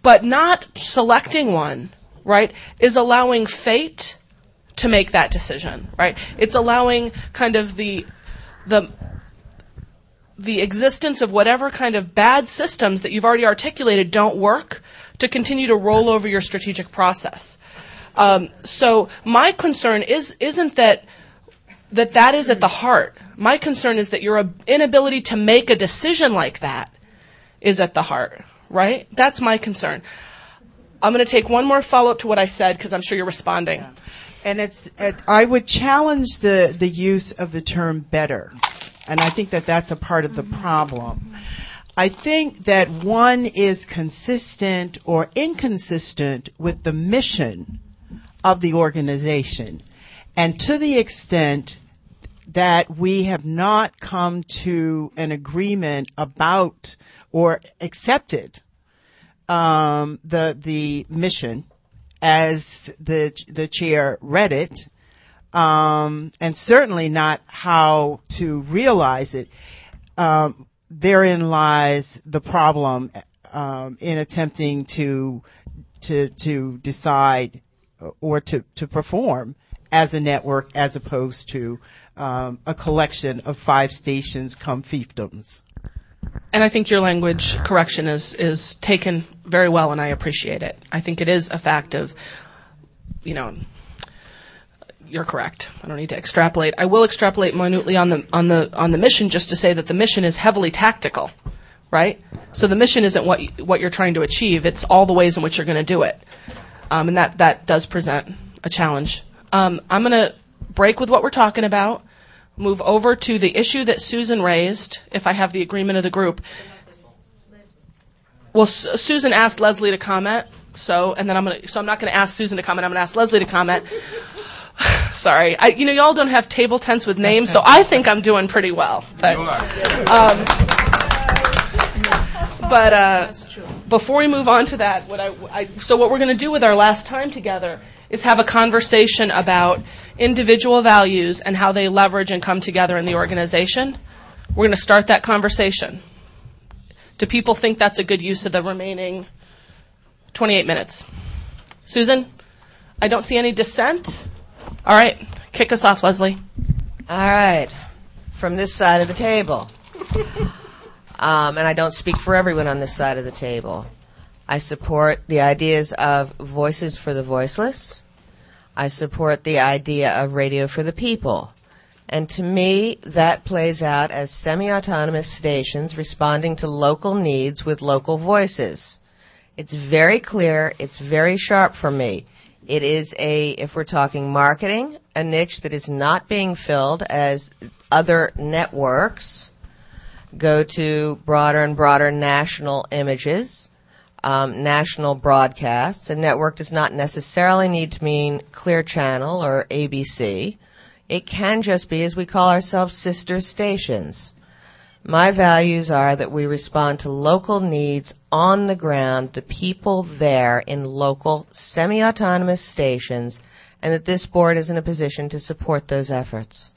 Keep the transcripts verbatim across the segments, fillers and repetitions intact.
But not selecting one, right, is allowing fate to make that decision, right? It's allowing kind of the the the existence of whatever kind of bad systems that you've already articulated don't work to continue to roll over your strategic process. Um, so my concern is isn't that that that is at the heart. My concern is that your inability to make a decision like that is at the heart, right? That's my concern. I'm going to take one more follow-up to what I said because I'm sure you're responding. Yeah. And it's, it, I would challenge the, the use of the term better. And I think that that's a part of the problem. I think that one is consistent or inconsistent with the mission of the organization. And to the extent that we have not come to an agreement about or accepted um, the the mission as the the chair read it, um, and certainly not how to realize it, um, therein lies the problem um, in attempting to to to decide or to, to perform as a network as opposed to um, a collection of five stations come fiefdoms. And I think your language correction is, is taken very well, and I appreciate it. I think it is a fact of, you know, you're correct. I don't need to extrapolate. I will extrapolate minutely on the on the on the mission, just to say that the mission is heavily tactical, right? So the mission isn't what what you're trying to achieve; it's all the ways in which you're going to do it, um, and that that does present a challenge. Um, I'm going to break with what we're talking about, move over to the issue that Susan raised, if I have the agreement of the group. Well, S- Susan asked Leslie to comment, so and then I'm going to. So I'm not going to ask Susan to comment. I'm going to ask Leslie to comment. Sorry, I, you know, y'all don't have table tents with names, so I think I'm doing pretty well. But, um, but uh, before we move on to that, what I, I so what we're going to do with our last time together is have a conversation about individual values and how they leverage and come together in the organization. We're going to start that conversation. Do people think that's a good use of the remaining twenty-eight minutes? Susan, I don't see any dissent. All right, kick us off, Leslie. All right, from this side of the table. Um, and I don't speak for everyone on this side of the table. I support the ideas of voices for the voiceless. I support the idea of radio for the people. And to me, that plays out as semi-autonomous stations responding to local needs with local voices. It's very clear. It's very sharp for me. It is a, if we're talking marketing, a niche that is not being filled as other networks go to broader and broader national images, um, national broadcasts. A network does not necessarily need to mean Clear Channel or A B C. It can just be, as we call ourselves, sister stations. My values are that we respond to local needs on the ground, the people there in local semi-autonomous stations, and that this board is in a position to support those efforts.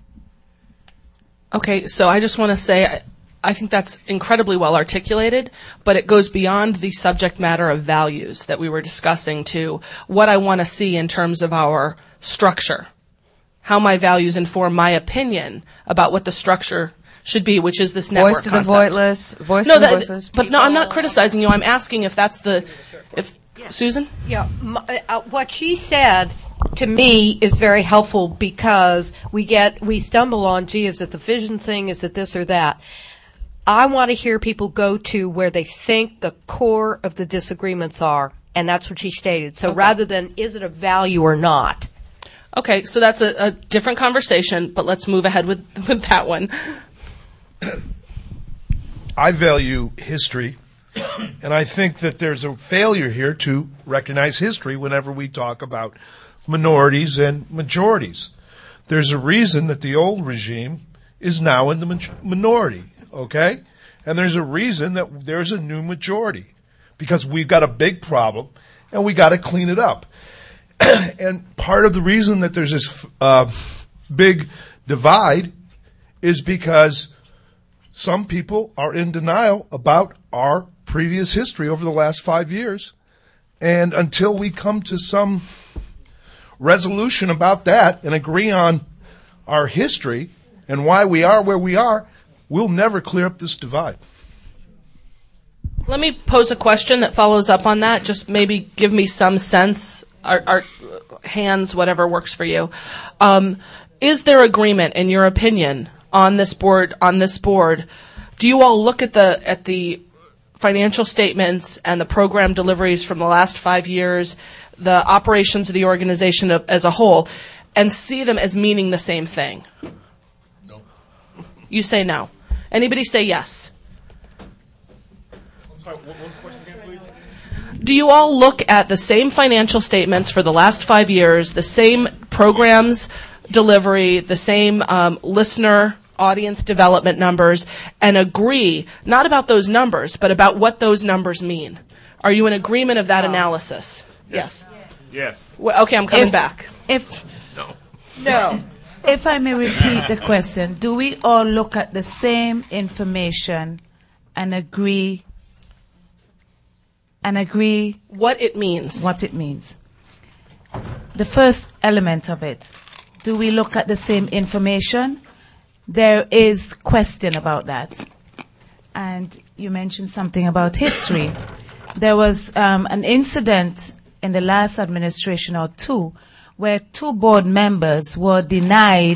Okay, so I just want to say I, I think that's incredibly well articulated, but it goes beyond the subject matter of values that we were discussing to what I want to see in terms of our structure, how my values inform my opinion about what the structure should be, which is this network Voice to concept. the voiceless, voice no, to the that, voiceless. But people. no, I'm not criticizing you. I'm asking if that's the, if yeah. Susan? Yeah, my, uh, what she said to me is very helpful because we get, we stumble on, gee, is it the vision thing? Is it this or that? I want to hear people go to where they think the core of the disagreements are, and that's what she stated. So okay. Rather than is it a value or not? Okay, so that's a, a different conversation, but let's move ahead with, with that one. I value history, and I think that there's a failure here to recognize history whenever we talk about minorities and majorities. There's a reason that the old regime is now in the minority, okay? And there's a reason that there's a new majority, because we've got a big problem, and we got to clean it up. And part of the reason that there's this uh, big divide is because some people are in denial about our previous history over the last five years And until we come to some resolution about that and agree on our history and why we are where we are, we'll never clear up this divide. Let me pose a question that follows up on that. Just maybe give me some sense, our, our hands, whatever works for you. Um, is there agreement, in your opinion, on this board? On this board, do you all look at the at the financial statements and the program deliveries from the last five years, the operations of the organization as a whole, and see them as meaning the same thing? No. You say no. Anybody say yes? I'm sorry, what was the question again, please? Do you all look at the same financial statements for the last five years, the same programs delivery, the same um, listener audience development numbers, and agree not about those numbers, but about what those numbers mean? Are you in agreement of that analysis? Yes. Yes. Well, okay, I'm coming If- back. If No. no, if I may repeat the question, do we all look at the same information and agree and agree What it means. what it means? The first element of it, do we look at the same information? There is question about that. And you mentioned something about history. There was um, an incident in the last administration or two where two board members were denied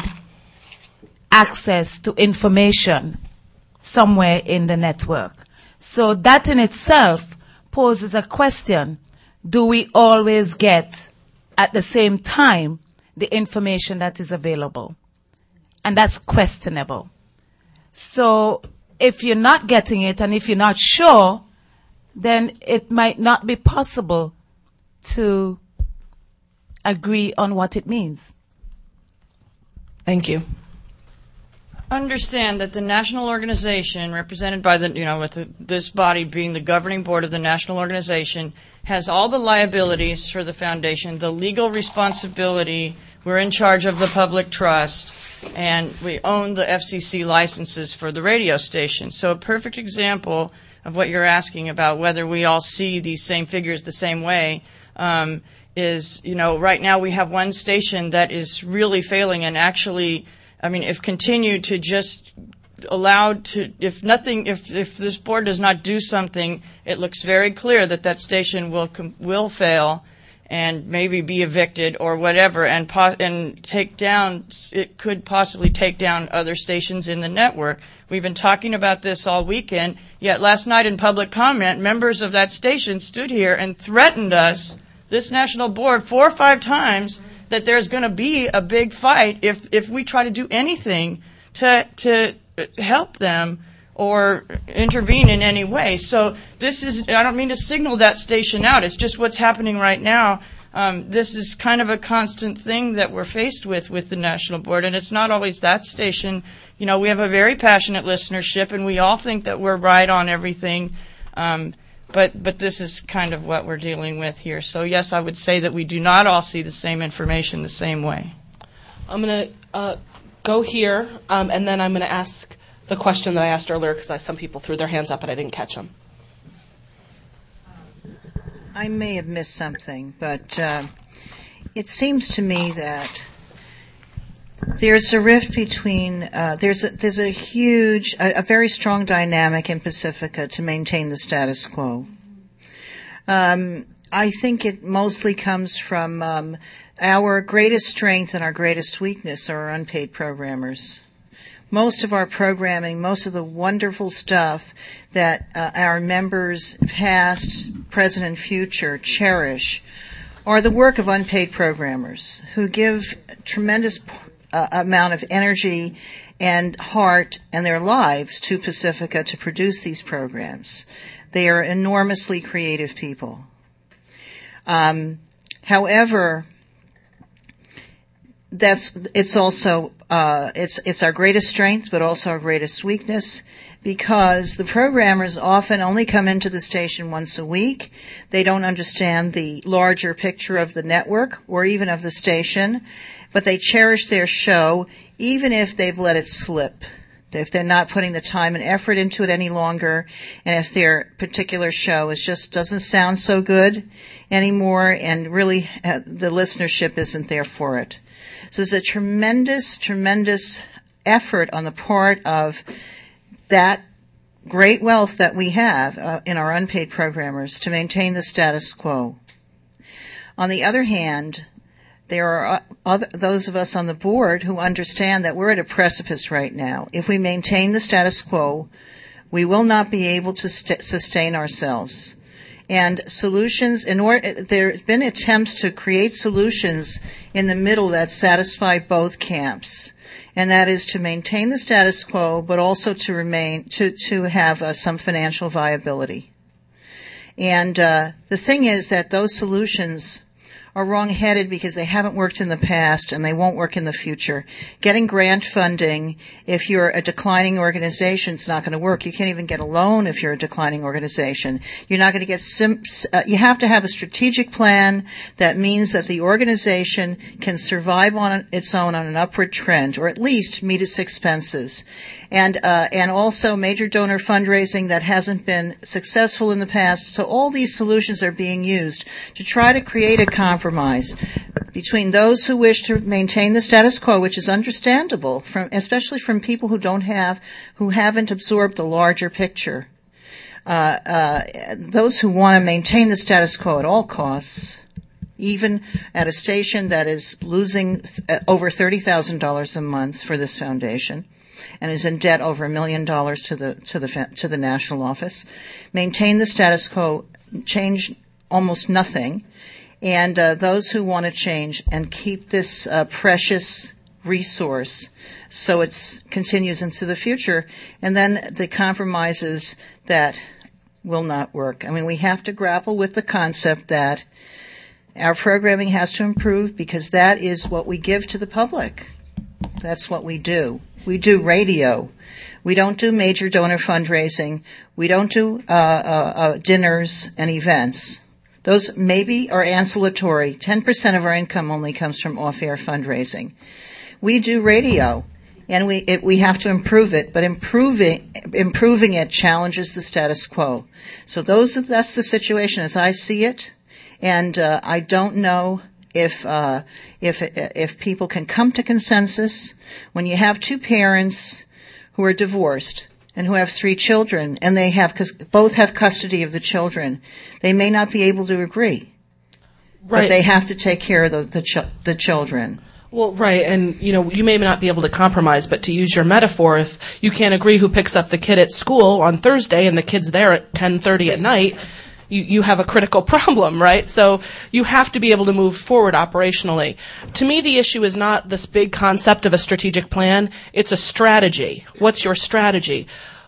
access to information somewhere in the network. So that in itself poses a question. Do we always get at the same time the information that is available? And that's questionable. So if you're not getting it and if you're not sure, then it might not be possible to agree on what it means. Thank you. Understand that the national organization, represented by the, you know, with the, this body being the governing board of the national organization, has all the liabilities for the foundation, the legal responsibility. We're in charge of the public trust, and we own the F C C licenses for the radio station. So a perfect example of what you're asking about, whether we all see these same figures the same way, um, is, you know, right now we have one station that is really failing, and actually, I mean, if continued to just allowed to, if nothing, if if this board does not do something, it looks very clear that that station will com- will fail, and maybe be evicted or whatever, and po- and take down. It could possibly take down other stations in the network. We've been talking about this all weekend. Yet last night in public comment, members of that station stood here and threatened us, this national board, four or five times, that there's going to be a big fight if if we try to do anything to to help them or intervene in any way. So this is, I don't mean to signal that station out. It's just what's happening right now. Um, this is kind of a constant thing that we're faced with with the national board, and it's not always that station. You know, we have a very passionate listenership, and we all think that we're right on everything. Um, but but this is kind of what we're dealing with here. So yes, I would say that we do not all see the same information the same way. I'm going to uh, go here, um, and then I'm going to ask the question that I asked earlier, because some people threw their hands up and I didn't catch them. I may have missed something, but uh, it seems to me that there's a rift between, uh, there's a, there's a huge, a, a very strong dynamic in Pacifica to maintain the status quo. Um, I think it mostly comes from um, our greatest strength and our greatest weakness are our unpaid programmers. Most of our programming, most of the wonderful stuff that uh, our members, past, present, and future, cherish, are the work of unpaid programmers who give tremendous uh, amount of energy and heart and their lives to Pacifica to produce these programs. They are enormously creative people. Um, however, that's it's also uh, it's it's our greatest strength, but also our greatest weakness, because the programmers often only come into the station once a week. They don't understand the larger picture of the network or even of the station, but they cherish their show, even if they've let it slip. If they're not putting the time and effort into it any longer, and if their particular show is just doesn't sound so good anymore, and really uh, the listenership isn't there for it. So there's a tremendous, tremendous effort on the part of that great wealth that we have uh, in our unpaid programmers to maintain the status quo. On the other hand, there are other, those of us on the board who understand that we're at a precipice right now. If we maintain the status quo, we will not be able to st- sustain ourselves. And solutions, in order, there have been attempts to create solutions in the middle that satisfy both camps. And that is to maintain the status quo, but also to remain, to, to have uh, some financial viability. And uh, the thing is that those solutions are wrong-headed because they haven't worked in the past and they won't work in the future. Getting grant funding, if you're a declining organization, it's not going to work. You can't even get a loan if you're a declining organization. You're not going to get sim- uh, you have to have a strategic plan that means that the organization can survive on its own on an upward trend, or at least meet its expenses. And uh, and also major donor fundraising that hasn't been successful in the past. So all these solutions are being used to try to create a compromise between those who wish to maintain the status quo, which is understandable, from especially from people who don't have, who haven't absorbed the larger picture. Uh, uh, those who want to maintain the status quo at all costs, even at a station that is losing over thirty thousand dollars a month for this foundation, and is in debt over a million dollars to the to the to the national office, maintain the status quo, change almost nothing. And uh, those who want to change and keep this uh, precious resource so it continues into the future, and then the compromises that will not work. I mean, we have to grapple with the concept that our programming has to improve because that is what we give to the public. That's what we do. We do radio. We don't do major donor fundraising. We don't do uh, uh, uh, dinners and events. Those maybe are ancillary. ten percent of our income only comes from off-air fundraising. We do radio, and we it, we have to improve it, but improving improving it challenges the status quo. So those that's the situation as I see it, and uh, I don't know if uh, if if people can come to consensus when you have two parents who are divorced and who have three children, and they have both have custody of the children. They may not be able to agree, right. But they have to take care of the the, ch- the children. Well, right, and you know, you may not be able to compromise, but to use your metaphor, if you can't agree who picks up the kid at school on Thursday and the kid's there at ten thirty at night, you, you have a critical problem, right? So you have to be able to move forward operationally. To me, the issue is not this big concept of a strategic plan. It's a strategy. What's your strategy?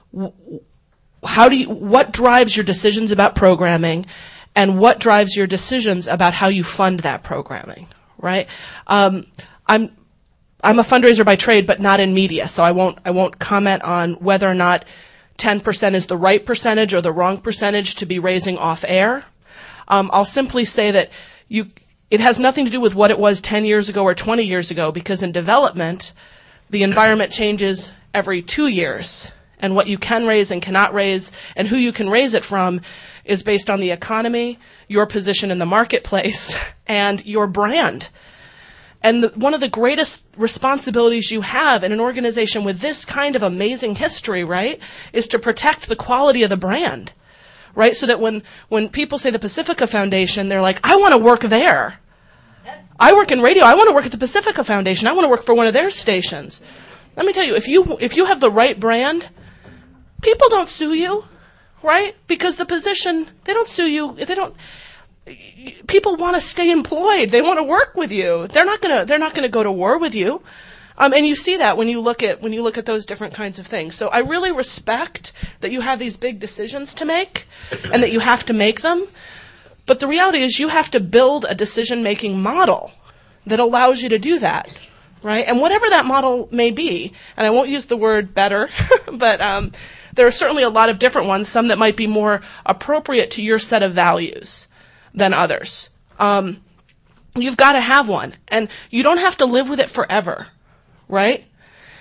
How do you, what drives your decisions about programming, and what drives your decisions about how you fund that programming, right? Um, I'm, I'm a fundraiser by trade, but not in media, so I won't, I won't comment on whether or not ten percent is the right percentage or the wrong percentage to be raising off air. Um, I'll simply say that you, it has nothing to do with what it was ten years ago or twenty years ago, because in development, the environment changes every two years. And what you can raise and cannot raise and who you can raise it from is based on the economy, your position in the marketplace, and your brand. And the, one of the greatest responsibilities you have in an organization with this kind of amazing history, right, is to protect the quality of the brand, right? So that when, when people say the Pacifica Foundation, they're like, I want to work there. I work in radio. I want to work at the Pacifica Foundation. I want to work for one of their stations. Let me tell you, if you if you have the right brand, people don't sue you, right? Because the position, they don't sue you. If they don't, people want to stay employed. They want to work with you. They're not gonna, they're not gonna go to war with you. Um, and you see that when you look at, when you look at those different kinds of things. So I really respect that you have these big decisions to make and that you have to make them. But the reality is you have to build a decision-making model that allows you to do that. Right? And whatever that model may be, and I won't use the word better, but um, there are certainly a lot of different ones, some that might be more appropriate to your set of values than others. Um, you've got to have one. And you don't have to live with it forever, right?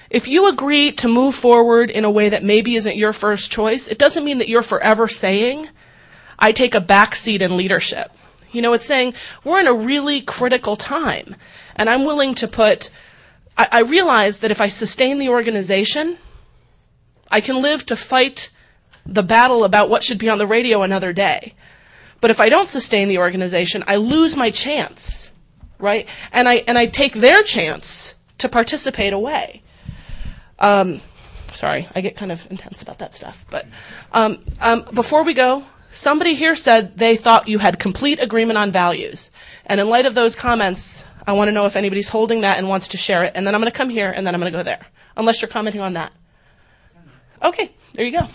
If you agree to move forward in a way that maybe isn't your first choice, it doesn't mean that you're forever saying, I take a backseat in leadership. You know, it's saying, we're in a really critical time, and I'm willing to put, I, I realize that if I sustain the organization, I can live to fight the battle about what should be on the radio another day. But if I don't sustain the organization, I lose my chance, right? And I and I take their chance to participate away. Um, sorry, I get kind of intense about that stuff. But um, um, before we go, somebody here said they thought you had complete agreement on values. And in light of those comments, I want to know if anybody's holding that and wants to share it. And then I'm going to come here, and then I'm going to go there, unless you're commenting on that. Okay, there you go.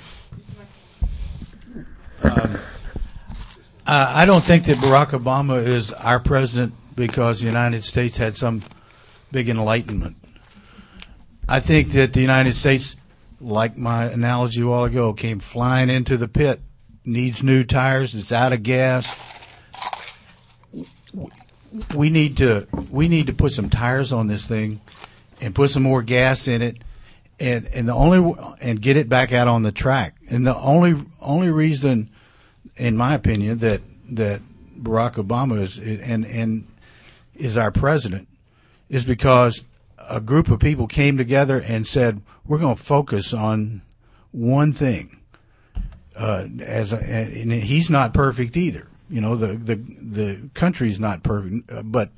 Um, uh, I don't think that Barack Obama is our president because the United States had some big enlightenment. I think that the United States, like my analogy a while ago, came flying into the pit, needs new tires, it's out of gas. We need to we need to put some tires on this thing and put some more gas in it, and and the only and get it back out on the track. And the only only reason, in my opinion, that that Barack Obama is and and is our president is because a group of people came together and said, we're going to focus on one thing. Uh, as a, and he's not perfect either. You know, the the the country's not perfect, uh, but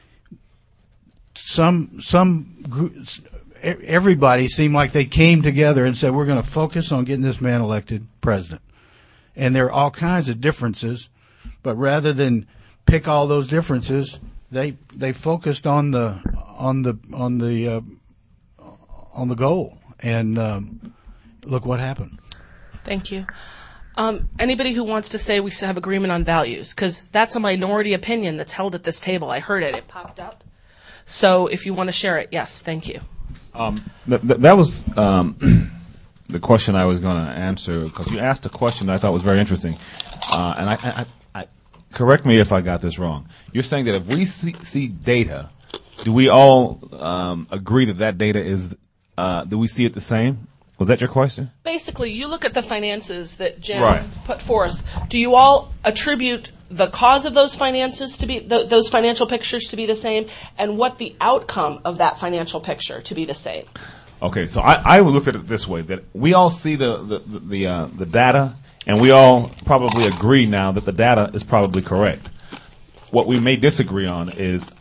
some some groups, everybody seemed like they came together and said, we're going to focus on getting this man elected president. And there are all kinds of differences, but rather than pick all those differences, they they focused on the on the on the uh, on the goal, and um, look what happened. Thank you. Um, anybody who wants to say we should have agreement on values, because that's a minority opinion that's held at this table. I heard it. It popped up. So if you want to share it, yes, thank you. Um, th- th- that was um, the question I was going to answer, because you asked a question that I thought was very interesting. Uh, and I, I, I, correct me if I got this wrong. You're saying that if we see, see data, do we all um, agree that that data is, uh, do we see it the same? Was that your question? Basically, you look at the finances that Jim Right. put forth. Do you all attribute the cause of those finances to be, th- those financial pictures to be the same, and what the outcome of that financial picture to be the same? Okay, so I, I looked at it this way, that we all see the the the, the, uh, the data, and we all probably agree now that the data is probably correct. What we may disagree on is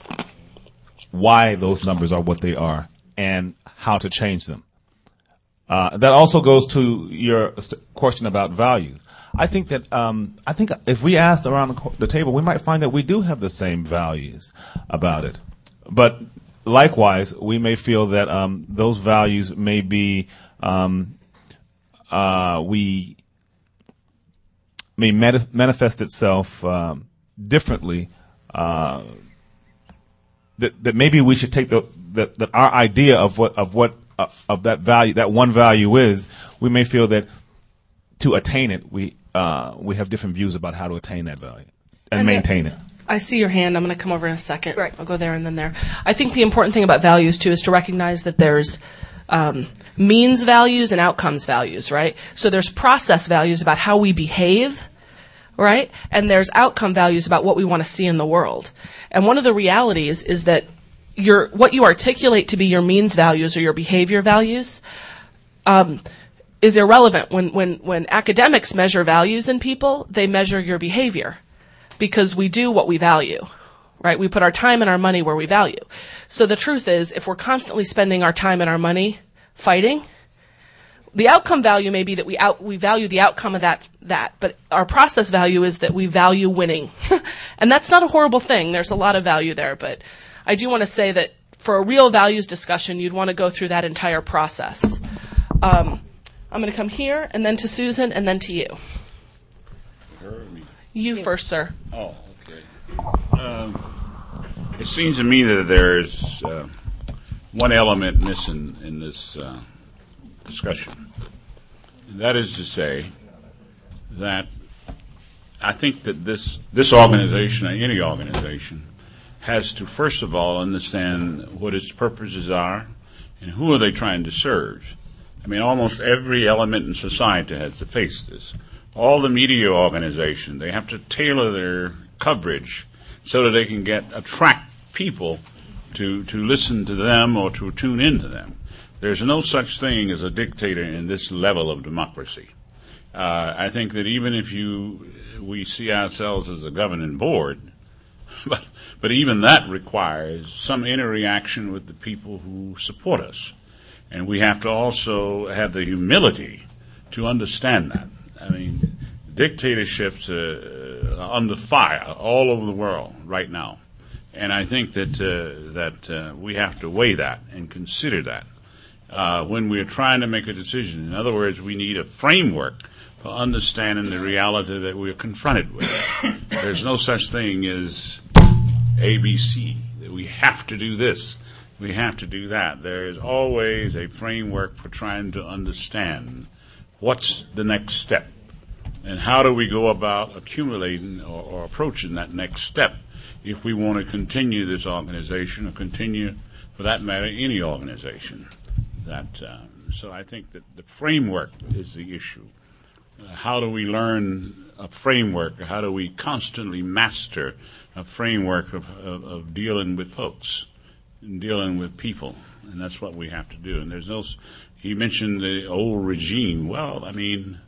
why those numbers are what they are and how to change them. Uh, that also goes to your st- question about values. I think that um, I think if we asked around the, co- the table, we might find that we do have the same values about it. But likewise, we may feel that um, those values may be um, uh, we may manif- manifest itself um, differently. Uh, that that maybe we should take the that, that our idea of what of what uh, of that value, that one value is, we may feel that to attain it, we uh, we have different views about how to attain that value and, and maintain it. I see your hand. I'm going to come over in a second. Right. I'll go there and then there. I think the important thing about values, too, is to recognize that there's um, means values and outcomes values, right? So there's process values about how we behave, right? And there's outcome values about what we want to see in the world. And one of the realities is that your what you articulate to be your means values or your behavior values um, is irrelevant. When, when, when academics measure values in people, they measure your behavior, because we do what we value, right? We put our time and our money where we value. So the truth is, if we're constantly spending our time and our money fighting, the outcome value may be that we out, we value the outcome of that, that, but our process value is that we value winning. And that's not a horrible thing. There's a lot of value there, but I do want to say that for a real values discussion, you'd want to go through that entire process. Um, I'm going to come here, and then to Susan, and then to you. You first, sir. Oh, okay. Um, it seems to me that there's uh, one element missing in this uh, discussion. And that is to say that I think that this this organization, or any organization, has to first of all understand what its purposes are And who are they trying to serve? I mean, almost every element in society has to face this. All the media organizations, they have to tailor their coverage so that they can get attract people to, to listen to them or to tune into them. There's no such thing as a dictator in this level of democracy. Uh, I think that even if you, we see ourselves as a governing board, but, but even that requires some interaction with the people who support us. And we have to also have the humility to understand that. I mean, dictatorships uh, are under fire all over the world right now. And I think that, uh, that uh, we have to weigh that and consider that uh, when we're trying to make a decision. In other words, we need a framework for understanding the reality that we're confronted with. There's no such thing as A B C, that we have to do this, we have to do that. There is always a framework for trying to understand what's the next step and how do we go about accumulating or, or approaching that next step if we want to continue this organization or continue, for that matter, any organization. That uh, so I think that the framework is the issue. Uh, how do we learn a framework? How do we constantly master a framework of, of, of dealing with folks and dealing with people? And that's what we have to do. And there's no, he mentioned the old regime. Well, I mean,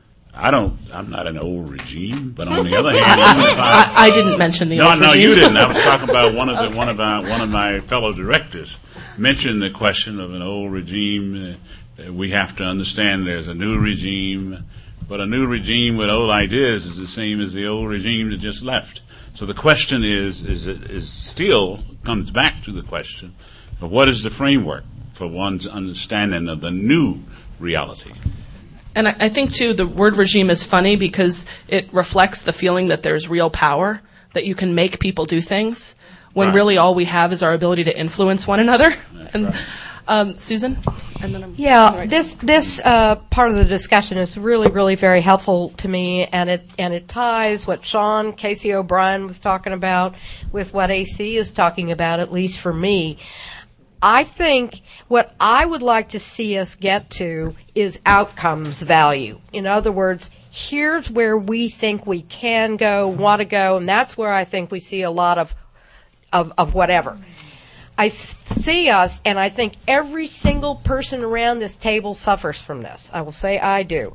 I don't, I'm not an old regime, but on the other hand, I, I didn't mention the no, old no, regime. No, you didn't. I was talking about one of the, okay. one of our, one of my fellow directors mentioned the question of an old regime. Uh, we have to understand there's a new regime. But a new regime with old ideas is the same as the old regime that just left. So the question is, is, is still comes back to the question of what is the framework for one's understanding of the new reality. And I, I think, too, the word regime is funny because it reflects the feeling that there's real power, that you can make people do things, when right. really all we have is our ability to influence one another. That's and right. um, Susan? And then I'm Yeah, right. this this uh, part of the discussion is really, really very helpful to me, and it and it ties what Sean Casey O'Brien was talking about with what A C is talking about, at least for me. I think what I would like to see us get to is outcomes value. In other words, here's where we think we can go, want to go, and that's where I think we see a lot of of, of whatever. I see us, and I think every single person around this table suffers from this. I will say I do.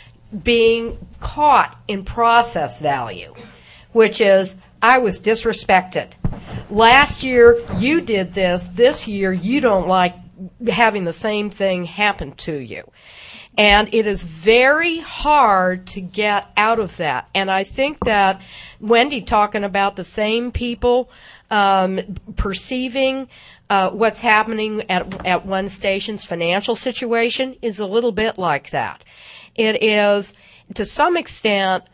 Being caught in process value, which is, I was disrespected. Last year, you did this. This year, you don't like having the same thing happen to you. And it is very hard to get out of that. And I think that Wendy talking about the same people um, perceiving uh, what's happening at, at one station's financial situation is a little bit like that. It is, to some extent,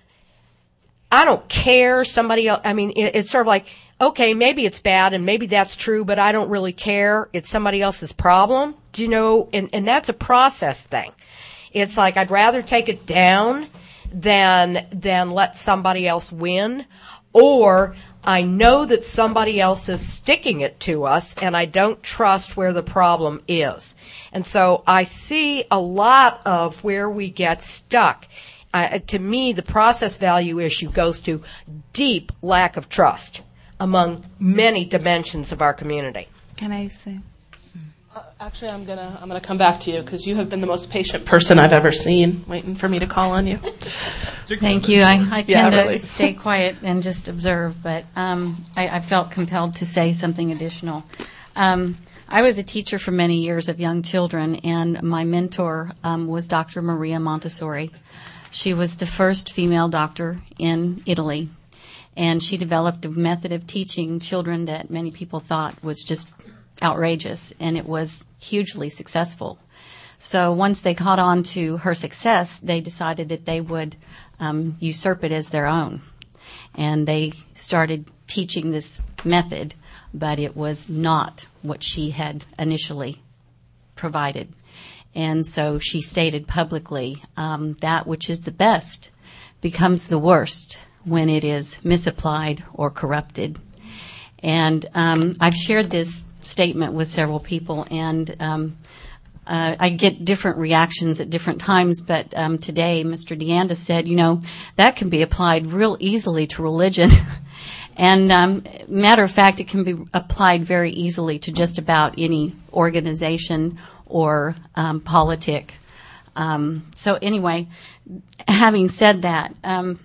I don't care. Somebody else, I mean, it, it's sort of like, okay, maybe it's bad and maybe that's true, but I don't really care. It's somebody else's problem. Do you know? And, and that's a process thing. It's like I'd rather take it down than than let somebody else win, or I know that somebody else is sticking it to us and I don't trust where the problem is. And so I see a lot of where we get stuck. Uh, to me, the process value issue goes to deep lack of trust among many dimensions of our community. Can I say? Uh, actually, I'm gonna I'm gonna come back to you because you have been the most patient person I've ever seen, waiting for me to call on you. Thank you. I, I Yeah, tend really. to stay quiet and just observe, but um, I, I felt compelled to say something additional. Um, I was a teacher for many years of young children, and my mentor um, was Doctor Maria Montessori. She was the first female doctor in Italy, and she developed a method of teaching children that many people thought was just outrageous, and it was hugely successful. So once they caught on to her success, they decided that they would um, usurp it as their own. And they started teaching this method, but it was not what she had initially provided. And so she stated publicly, um, that which is the best becomes the worst when it is misapplied or corrupted. And um, I've shared this statement with several people, and um, uh, I get different reactions at different times. But um, today, Mister DeAnda said, you know, that can be applied real easily to religion. And um, matter of fact, it can be applied very easily to just about any organization or um, politic. Um, so anyway, having said that, um,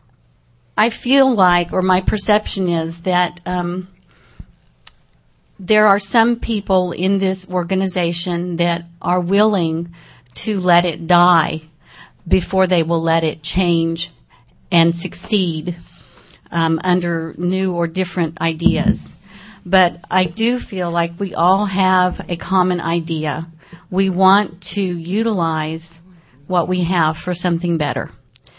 I feel like, or my perception is that um, there are some people in this organization that are willing to let it die before they will let it change and succeed um, under new or different ideas. But I do feel like we all have a common idea. We want to utilize what we have for something better.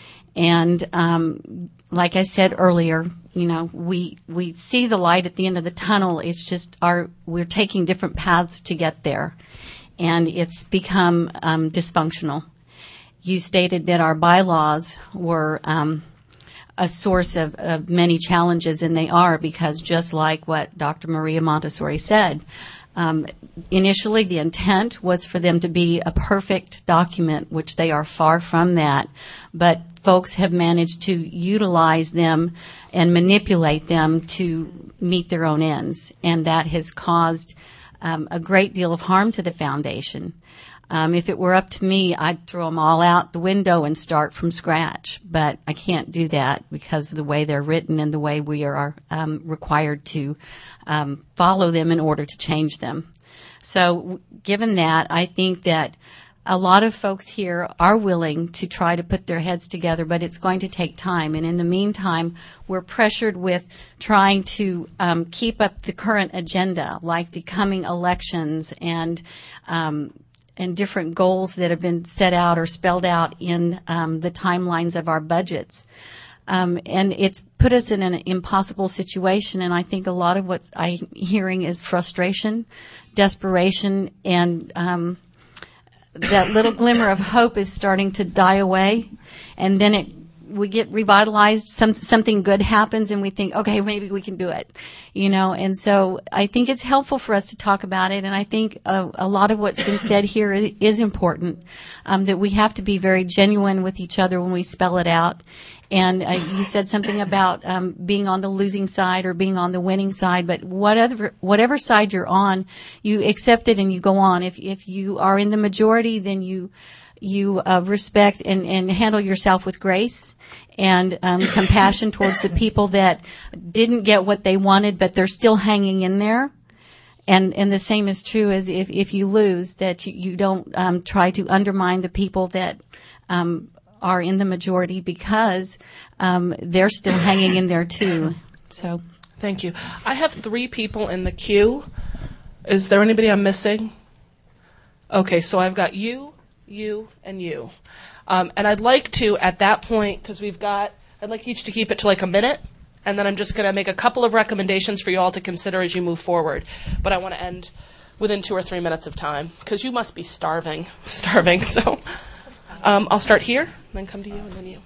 And um, like I said earlier, you know, we we see the light at the end of the tunnel. It's just our we're taking different paths to get there, and it's become um, dysfunctional. You stated that our bylaws were um, a source of, of many challenges, and they are, because just like what Doctor Maria Montessori said, um, initially the intent was for them to be a perfect document, which they are far from that, but folks have managed to utilize them and manipulate them to meet their own ends, and that has caused um, a great deal of harm to the foundation. Um, if it were up to me, I'd throw them all out the window and start from scratch, but I can't do that because of the way they're written and the way we are um, required to um, follow them in order to change them. So given that, I think that a lot of folks here are willing to try to put their heads together, but it's going to take time. And in the meantime, we're pressured with trying to um, keep up the current agenda, like the coming elections and um, and different goals that have been set out or spelled out in um, the timelines of our budgets. Um, and it's put us in an impossible situation, and I think a lot of what I'm hearing is frustration, desperation, and um, that little glimmer of hope is starting to die away, and then it we get revitalized, some something good happens, and we think, okay, maybe we can do it, you know. And so I think it's helpful for us to talk about it, and I think a, a lot of what's been said here is, is important, um, that we have to be very genuine with each other when we spell it out. And uh, you said something about um, being on the losing side or being on the winning side, but whatever whatever side you're on, you accept it and you go on. If if you are in the majority, then you you uh, respect and, and handle yourself with grace and um, compassion towards the people that didn't get what they wanted, but they're still hanging in there. And and the same is true as if, if you lose, that you, you don't um, try to undermine the people that um, are in the majority, because um, they're still hanging in there too. So, thank you. I have three people in the queue. Is there anybody I'm missing? Okay, so I've got you, you, and you. Um, and I'd like to, at that point, because we've got, I'd like each to keep it to like a minute, and then I'm just going to make a couple of recommendations for you all to consider as you move forward. But I want to end within two or three minutes of time, because you must be starving, starving. So um, I'll start here, then come to you, and then you.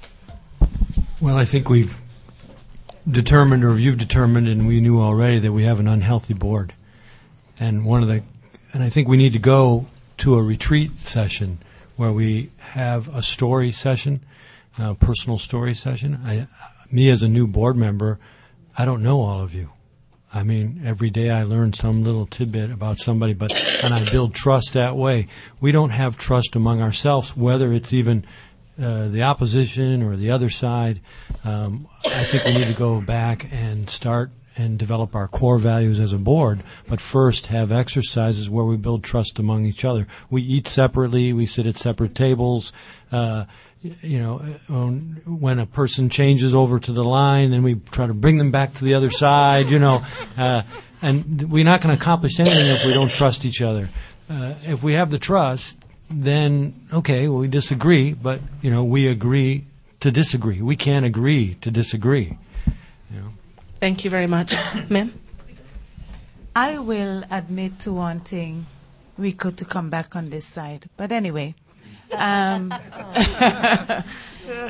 Well, I think we've determined, or you've determined, and we knew already, that we have an unhealthy board. And one of the, and I think we need to go to a retreat session where we have a story session, a personal story session. I, me as a new board member, I don't know all of you. I mean, every day I learn some little tidbit about somebody, but and I build trust that way. We don't have trust among ourselves, whether it's even uh, the opposition or the other side. Um, I think we need to go back and start and develop our core values as a board, but first have exercises where we build trust among each other. We eat separately. We sit at separate tables. Uh, you know, when a person changes over to the line, then we try to bring them back to the other side, you know. Uh, and we're not going to accomplish anything if we don't trust each other. Uh, if we have the trust, then, okay, well, we disagree, but, you know, we agree to disagree. We can't agree to disagree. You know. Thank you very much. Ma'am? I will admit to wanting Rico to come back on this side. But anyway, um,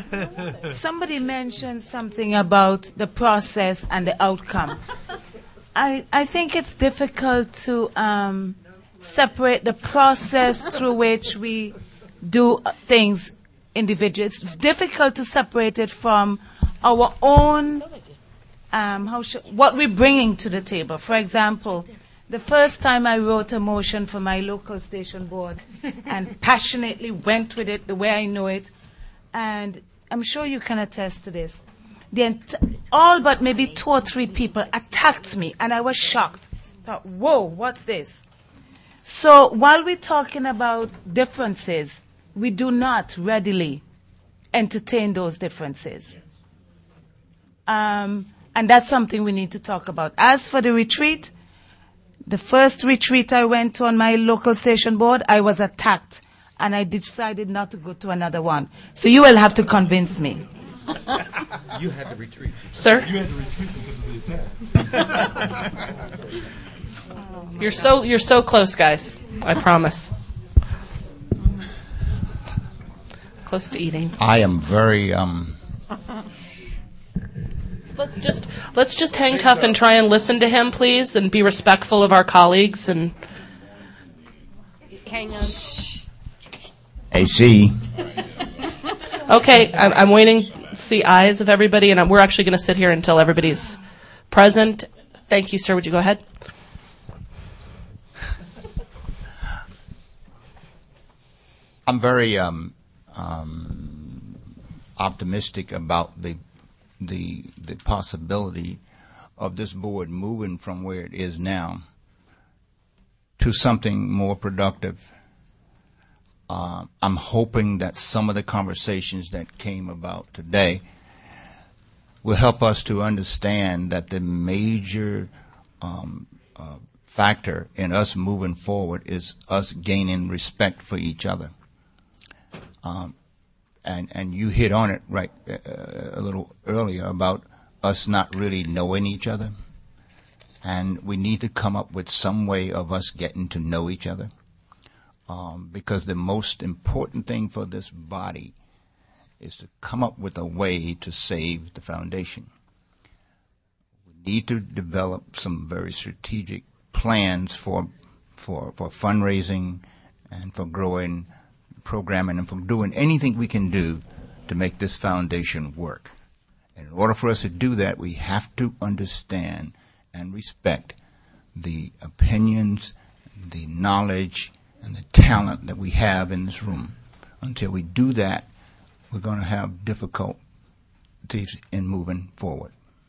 somebody mentioned something about the process and the outcome. I, I think it's difficult to um, separate the process through which we do things individually. It's difficult to separate it from our own, um, how should, what we're bringing to the table. For example, the first time I wrote a motion for my local station board and passionately went with it the way I know it, and I'm sure you can attest to this, the ent- all but maybe two or three people attacked me, and I was shocked. I thought, whoa, what's this? So while we're talking about differences, we do not readily entertain those differences. Um, and that's something we need to talk about. As for the retreat, the first retreat I went to on my local station board, I was attacked, and I decided not to go to another one. So you will have to convince me. You had to retreat. Sir? You had to retreat because of the attack. You're so you're so close, guys. I promise. Close to eating. I am very um Let's just let's just hang tough and try and listen to him, please, and be respectful of our colleagues. And hang on. A C. Okay, I'm, I'm waiting to see eyes of everybody, and I'm, we're actually going to sit here until everybody's present. Thank you, sir. Would you go ahead? I'm very um, um, optimistic about the the the possibility of this board moving from where it is now to something more productive. Uh, I'm hoping that some of the conversations that came about today will help us to understand that the major um, uh, factor in us moving forward is us gaining respect for each other. Um, and and you hit on it right uh, a little earlier about us not really knowing each other, and we need to come up with some way of us getting to know each other, um, because the most important thing for this body is to come up with a way to save the foundation. We need to develop some very strategic plans for for for fundraising and for growing programming and from doing anything we can do to make this foundation work. And in order for us to do that, we have to understand and respect the opinions, the knowledge, and the talent that we have in this room. Until we do that, we're going to have difficulties in moving forward.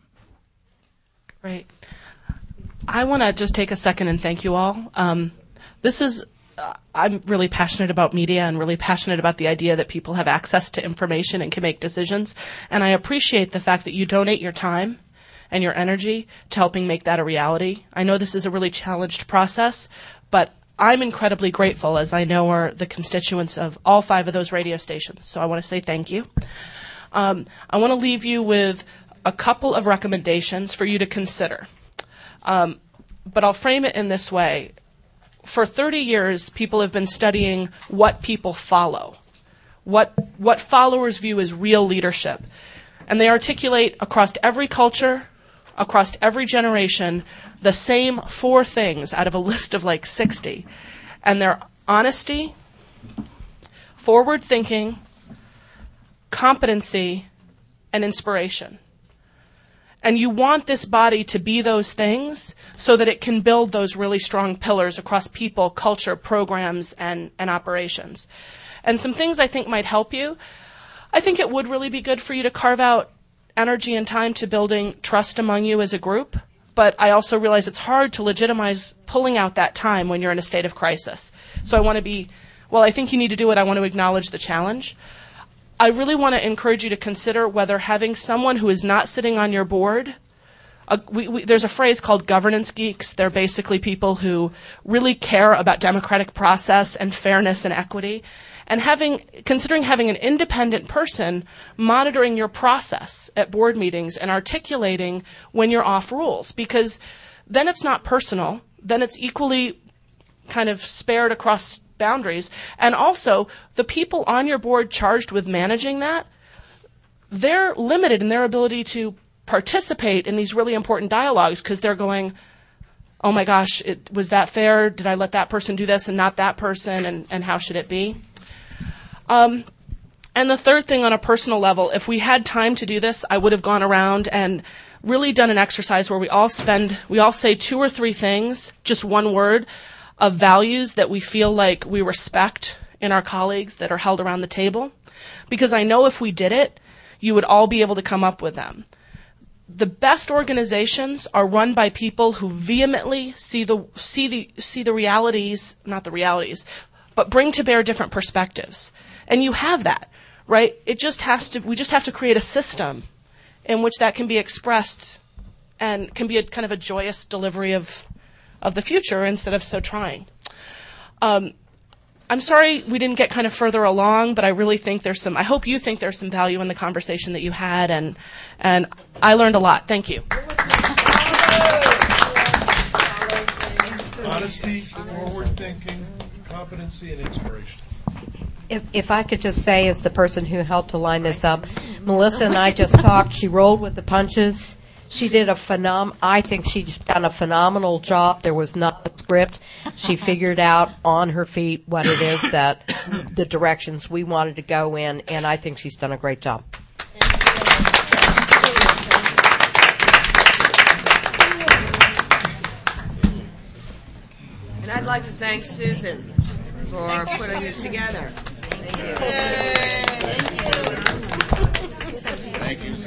Great. I want to just take a second and thank you all. Um, this is Uh, I'm really passionate about media and really passionate about the idea that people have access to information and can make decisions. And I appreciate the fact that you donate your time and your energy to helping make that a reality. I know this is a really challenged process, but I'm incredibly grateful, as I know are the constituents of all five of those radio stations. So I want to say thank you. Um, I want to leave you with a couple of recommendations for you to consider. Um, but I'll frame it in this way. For thirty years, people have been studying what people follow, what what followers view as real leadership. And they articulate across every culture, across every generation, the same four things out of a list of like sixty. And they're honesty, forward thinking, competency, and inspiration. And you want this body to be those things so that it can build those really strong pillars across people, culture, programs, and, and operations. And some things I think might help you. I think it would really be good for you to carve out energy and time to building trust among you as a group. But I also realize it's hard to legitimize pulling out that time when you're in a state of crisis. So I want to be, well, I think you need to do it. I want to acknowledge the challenge. I really want to encourage you to consider whether having someone who is not sitting on your board, uh, we, we, there's a phrase called governance geeks. They're basically people who really care about democratic process and fairness and equity. And having, considering having an independent person monitoring your process at board meetings and articulating when you're off rules, because then it's not personal, then it's equally kind of spared across boundaries. And also, the people on your board charged with managing that, they're limited in their ability to participate in these really important dialogues because they're going, oh my gosh, it, was that fair? Did I let that person do this and not that person? And, and how should it be? Um, and the third thing on a personal level, if we had time to do this, I would have gone around and really done an exercise where we all spend, we all say two or three things, just one word, of values that we feel like we respect in our colleagues that are held around the table. Because I know if we did it, you would all be able to come up with them. The best organizations are run by people who vehemently see the see the see the realities, not the realities, but bring to bear different perspectives. And you have that, right? It just has to we just have to create a system in which that can be expressed and can be a kind of a joyous delivery of of the future instead of so trying. Um, I'm sorry we didn't get kind of further along, but I really think there's some, I hope you think there's some value in the conversation that you had, and and I learned a lot. Thank you. Honesty, forward thinking, competency, and inspiration. If, if I could just say, as the person who helped to line this up, Melissa and I just talked. She rolled with the punches. She did a phenom. I think she's done a phenomenal job. There was not a script. She figured out on her feet what it is that the directions we wanted to go in, and I think she's done a great job. And I'd like to thank Susan for putting this together. Thank you. Thank you.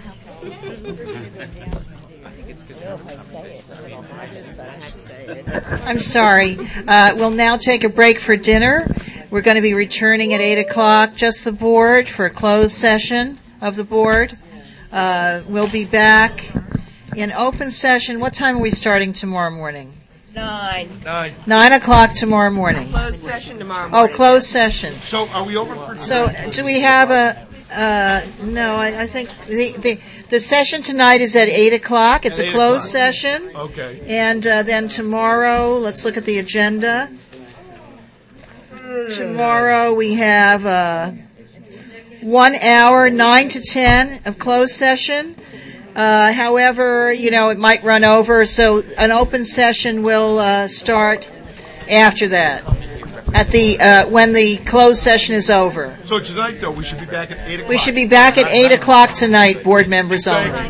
I'm sorry. Uh, we'll now take a break for dinner. We're going to be returning at eight o'clock, just the board, for a closed session of the board. Uh, we'll be back in open session. What time are we starting tomorrow morning? Nine. Nine. Nine o'clock tomorrow morning. Closed session tomorrow morning. Oh, closed session. So are we over for So do we have a, uh, no, I, I think the, the, the session tonight is at eight o'clock. It's At a eight closed o'clock. session. Okay. And uh, then tomorrow, let's look at the agenda. Tomorrow we have uh, one hour, nine to ten of closed session. Uh, however, you know, it might run over, so an open session will uh, start after that, at the uh, when the closed session is over. So tonight, though, we should be back at eight o'clock. We should be back at eight o'clock tonight, board members only.